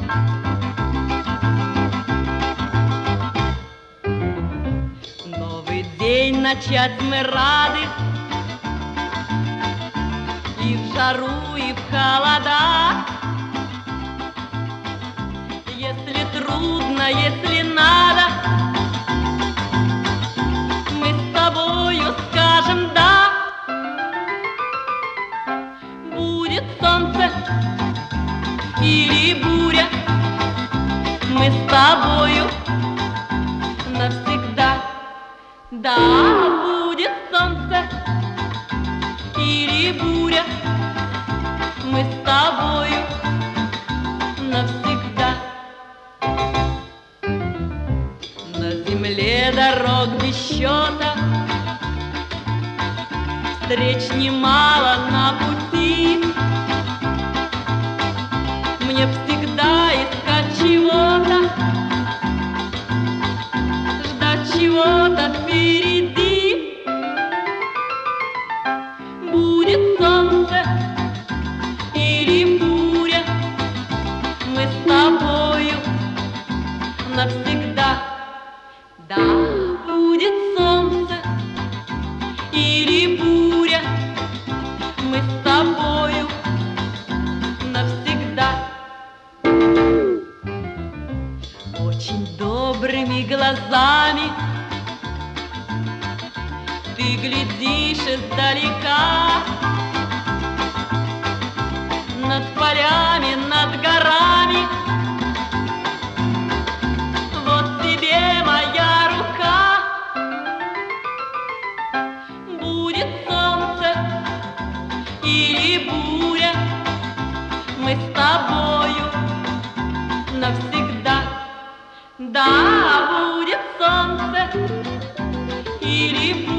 Новый день начать мы рады, и в жару, и в холода. Если трудно, если надо, мы с тобою скажем «да». Будет солнце или буря, мы с тобою навсегда. Да, будет солнце или буря, мы с тобою навсегда. На земле дорог без счета, встреч немало на пути. Мне всегда искать чего-то, ждать чего-то впереди. Будет солнце или буря, мы с тобою навсегда. Да, будет солнце или буря, мы с тобою навсегда. Очень добрыми глазами ты глядишь издалека, над полями, над горами. Вот тебе моя рука. Будет солнце или буря, мы с тобою навсегда. Да, будет солнце или буря,